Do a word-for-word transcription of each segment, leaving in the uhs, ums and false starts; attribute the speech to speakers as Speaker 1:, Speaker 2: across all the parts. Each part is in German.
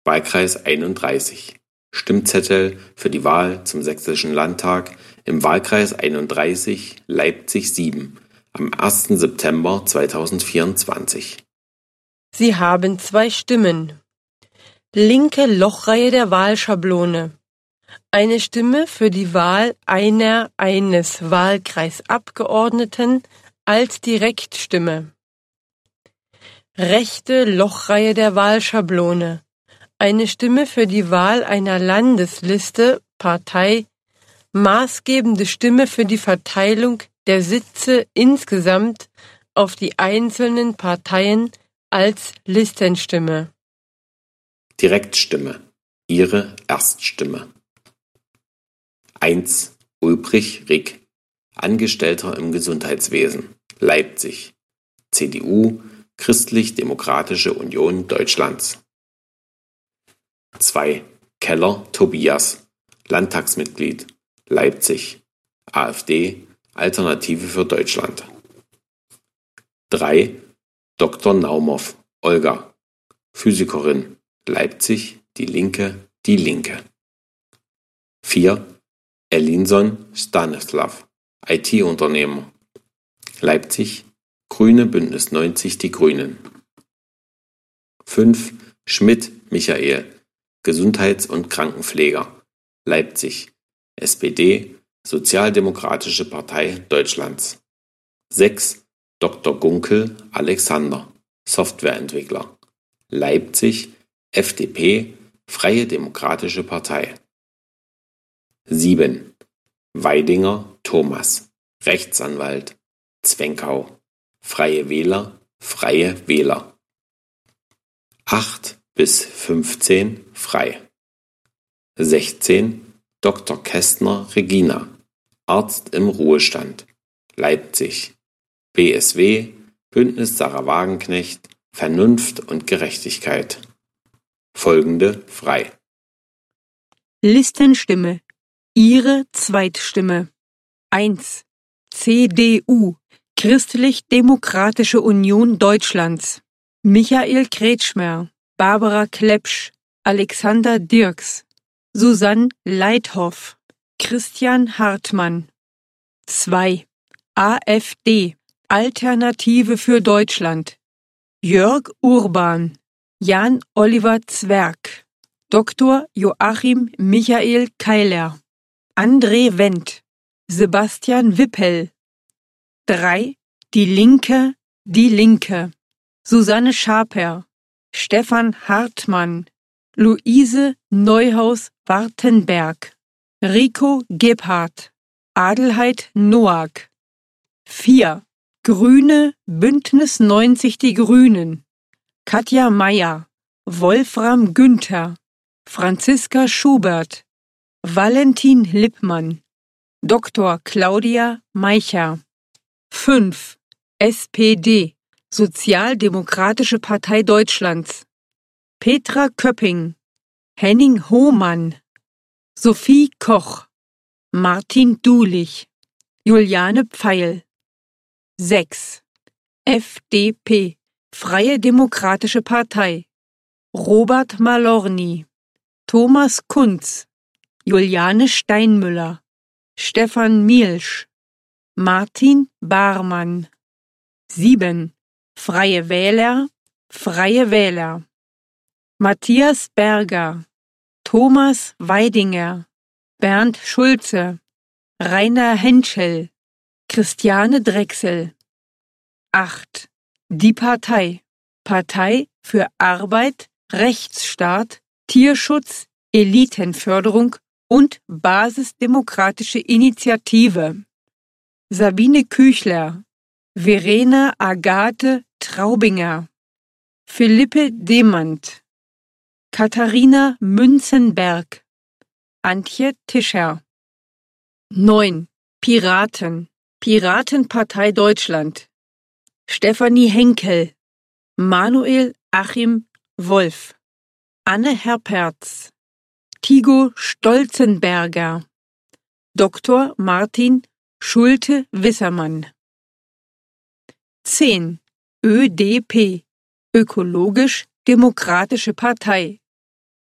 Speaker 1: Wahlkreis einunddreißig. Stimmzettel für die Wahl zum Sächsischen Landtag im Wahlkreis einunddreißig Leipzig sieben am ersten September zweitausendvierundzwanzig.
Speaker 2: Sie haben zwei Stimmen. Linke Lochreihe der Wahlschablone. Eine Stimme für die Wahl einer eines Wahlkreisabgeordneten als Direktstimme. Rechte Lochreihe der Wahlschablone. Eine Stimme für die Wahl einer Landesliste, Partei, maßgebende Stimme für die Verteilung der Sitze insgesamt auf die einzelnen Parteien als Listenstimme.
Speaker 1: Direktstimme. Ihre Erststimme. eins. Ulbrich Rick, Angestellter im Gesundheitswesen, Leipzig, C D U, Christlich-Demokratische Union Deutschlands. zwei. Keller Tobias, Landtagsmitglied, Leipzig, AfD, Alternative für Deutschland. drei. Doktor Naumow, Olga, Physikerin, Leipzig, Die Linke, Die Linke. vier. Elinson Stanislav, I T-Unternehmer, Leipzig, Grüne Bündnis neunzig Die Grünen. fünf. Schmidt Michael, Gesundheits- und Krankenpfleger, Leipzig, S P D, Sozialdemokratische Partei Deutschlands. sechs. Doktor Gunkel Alexander, Softwareentwickler, Leipzig, F D P, Freie Demokratische Partei. sieben. Weidinger Thomas, Rechtsanwalt, Zwenkau, Freie Wähler, Freie Wähler. acht bis fünfzehn frei. sechzehn. Doktor Kästner Regina, Arzt im Ruhestand, Leipzig, B S W, Bündnis Sarah Wagenknecht, Vernunft und Gerechtigkeit. Folgende frei.
Speaker 3: Listenstimme. Ihre Zweitstimme. eins. C D U, Christlich-Demokratische Union Deutschlands. Michael Kretschmer, Barbara Klepsch, Alexander Dirks, Susanne Leithoff, Christian Hartmann. zwei. AfD, Alternative für Deutschland. Jörg Urban, Jan Oliver Zwerg, Doktor Joachim Michael Keiler, André Wendt, Sebastian Wippel. drei. Die Linke, Die Linke, Susanne Schaper, Stefan Hartmann, Luise Neuhaus-Wartenberg, Rico Gebhardt, Adelheid Noack. vier. Grüne Bündnis neunzig Die Grünen, Katja Mayer, Wolfram Günther, Franziska Schubert, Valentin Lippmann, Doktor Claudia Meicher. fünf. S P D, Sozialdemokratische Partei Deutschlands, Petra Köpping, Henning Hohmann, Sophie Koch, Martin Dulich, Juliane Pfeil. sechs. F D P, Freie Demokratische Partei, Robert Malorny, Thomas Kunz, Juliane Steinmüller, Stefan Mielsch, Martin Barmann. sieben. Freie Wähler, Freie Wähler, Matthias Berger, Thomas Weidinger, Bernd Schulze, Rainer Henschel, Christiane Drechsel. acht. Die Partei, Partei für Arbeit, Rechtsstaat, Tierschutz, Elitenförderung und Basisdemokratische Initiative. Sabine Küchler, Verena Agathe Traubinger, Philippe Demand, Katharina Münzenberg, Antje Tischer. neun. Piraten, Piratenpartei Deutschland, Stefanie Henkel, Manuel Achim Wolf, Anne Herperz, Tigo Stolzenberger, Doktor Martin Schulte-Wissermann. zehn. Ö D P, Ökologisch-Demokratische Partei,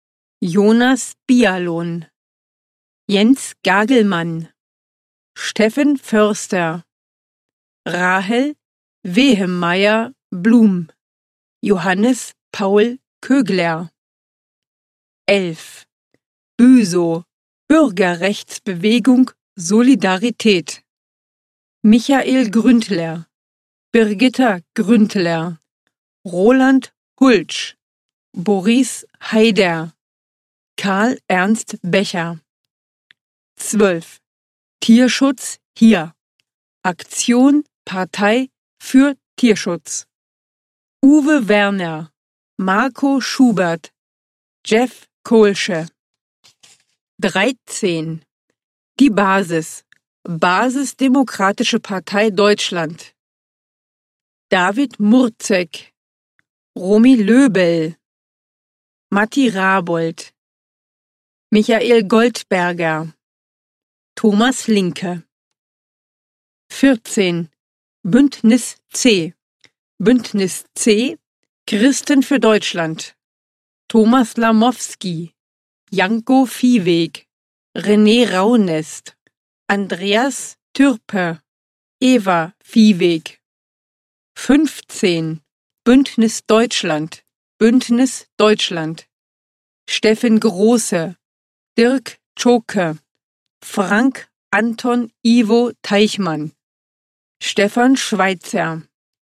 Speaker 3: Jonas Bialon, Jens Gagelmann, Steffen Förster, Rahel Wehemeier Blum, Johannes Paul Kögler. elf. Büsow, Bürgerrechtsbewegung Solidarität. Michael Gründler, Birgitta Gründler, Roland Hultsch, Boris Haider, Karl Ernst Becher. zwölf. Tierschutz hier. Aktion Partei für Tierschutz. Uwe Werner, Marco Schubert, Jeff Kohlsche. dreizehn. Die Basis. Basisdemokratische Partei Deutschland. David Murzek, Romy Löbel, Matti Rabold, Michael Goldberger, Thomas Linke. vierzehn. Bündnis C. Bündnis C. Christen für Deutschland. Thomas Lamowski, Janko Viehweg, René Raunest, Andreas Türpe, Eva Viehweg. fünfzehn. Bündnis Deutschland. Bündnis Deutschland. Steffen Große, Dirk Tschoke, Frank Anton Ivo Teichmann, Stefan Schweitzer.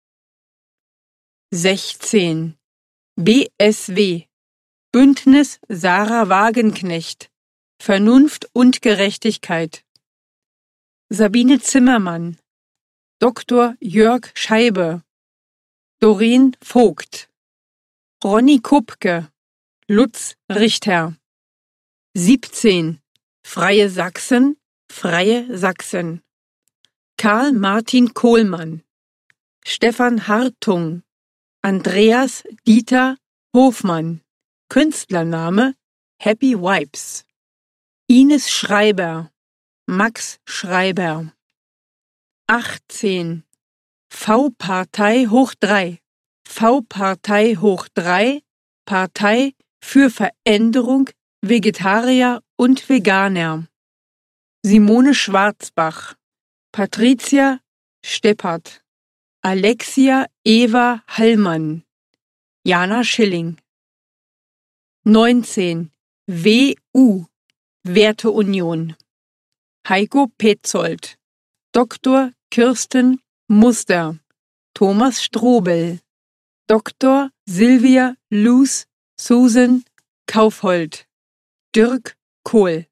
Speaker 3: sechzehn. B S W. Bündnis Sarah Wagenknecht, Vernunft und Gerechtigkeit. Sabine Zimmermann, Doktor Jörg Scheibe, Doreen Vogt, Ronny Kupke, Lutz Richter. siebzehn. Freie Sachsen, Freie Sachsen. Karl Martin Kohlmann, Stefan Hartung, Andreas Dieter Hofmann, Künstlername Happy Vibes. Ines Schreiber, Max Schreiber. achtzehn. V-Partei hoch drei. V-Partei hoch drei, Partei für Veränderung Vegetarier und Veganer. Simone Schwarzbach, Patricia Steppert, Alexia Eva Hallmann, Jana Schilling. neunzehn. W U, Werteunion. Heiko Petzold, Doktor Kirsten Muster, Thomas Strobel, Doktor Silvia Luz Susan Kaufhold, Dirk Kohl.